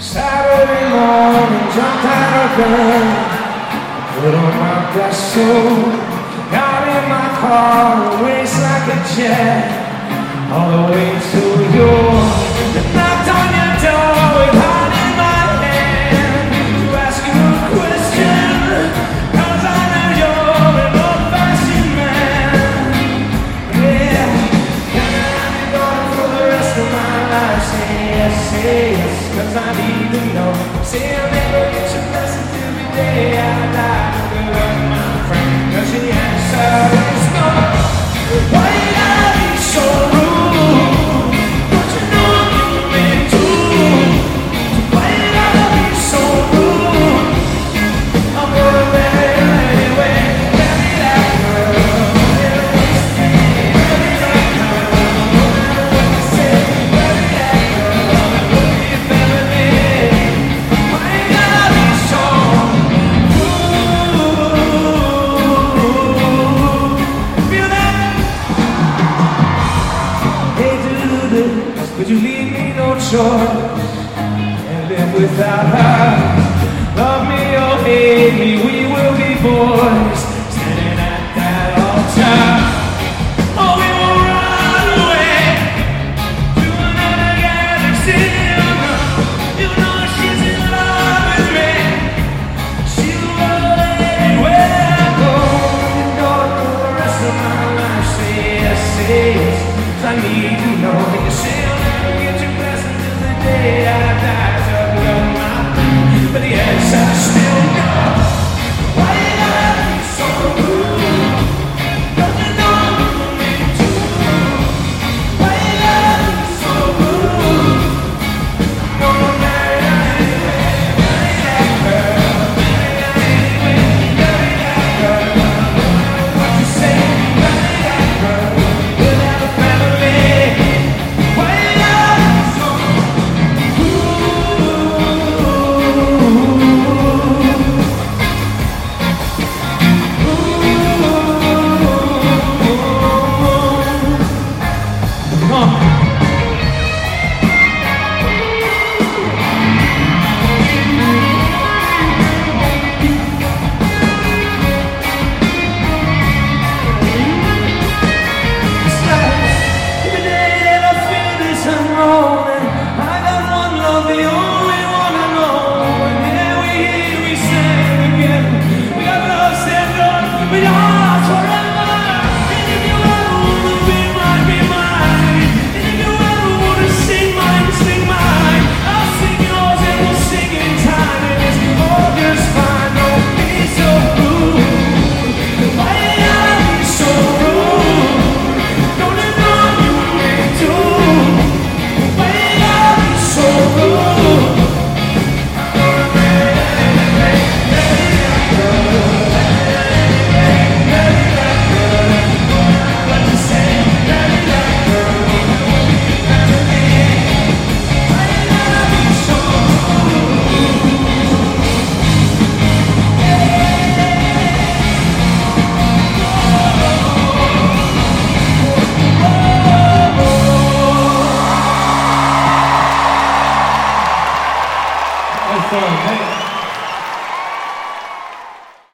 Saturday morning, jumped out of bed, put on my best suit, got in my car, raced like a jet, all the way to yours. Knocked on your door with heart in my hand to ask you a question, 'cause I know you're an old-fashioned man. Yeah, can I have you going for the rest of my life? Say yes, 'cause I need to know. Say I'll never get your blessing till the day I die. Good luck, my friend, 'cause the answer is no. Why you gotta be so rude? Don't you know I'm human too? Why you gotta be so rude? I'm gonna marry her anyway. Marry that girl. Marry that girl. No matter what you say. Marry that girl. Look at your family. Why you gotta be so rude? Feel that? Hey, do this, but you leave me no choice. And live without her. Love me or hate me, we will be boys.